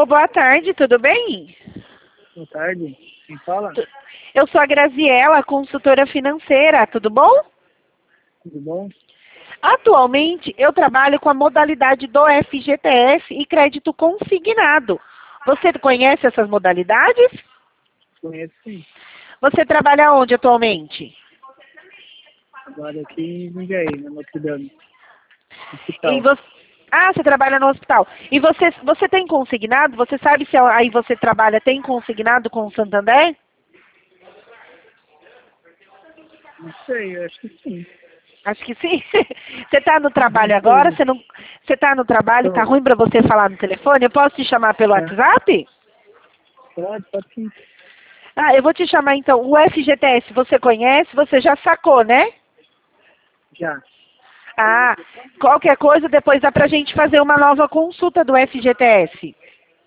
Alô, boa tarde, tudo bem? Boa tarde. Quem fala? Eu sou a Graziela, consultora financeira, tudo bom? Tudo bom? Atualmente, eu trabalho com a modalidade do FGTS e crédito consignado. Você conhece essas modalidades? Conheço sim. Você trabalha onde atualmente? Trabalho aqui em Jundiaí, na Notre Dame. E Hospital. você... Ah, você trabalha no hospital. E você tem consignado? Você sabe se aí você trabalha, tem consignado com o Santander? Não sei, eu acho que sim. Acho que sim. Você está no trabalho Não sei, agora? né? Você está no trabalho? Tá Tô. ruim para você falar no telefone? Eu posso te chamar pelo É. WhatsApp? Pode sim. Ah, eu vou te chamar então. O FGTS você conhece? Você já sacou, né? Já. Ah, qualquer coisa depois dá pra gente fazer uma nova consulta do FGTS.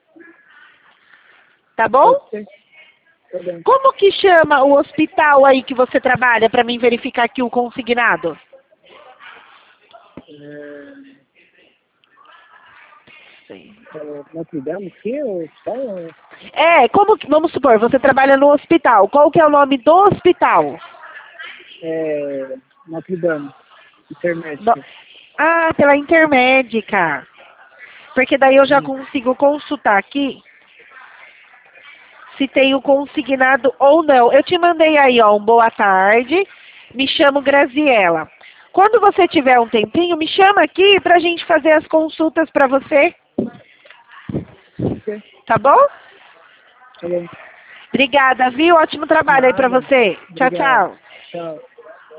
Tá bom? Pode ser. Tá bem. Como que chama o hospital aí que você trabalha para mim verificar aqui o consignado? Notre Dame aqui, ou hospital? Como que, vamos supor, você trabalha no hospital. Qual que é o nome do hospital? Notre Dame. No- Intermédica. Ah, pela Intermédica. Porque daí eu já Sim. consigo consultar aqui se tem o consignado ou não. Eu te mandei aí, ó, um boa tarde. Me chamo Graziela. Quando você tiver um tempinho, me chama aqui pra gente fazer as consultas pra você, Pode ser. tá bom? Tá bom. Obrigada, viu? Ótimo trabalho aí pra Nada. você. Tchau, Obrigado. tchau. Tchau.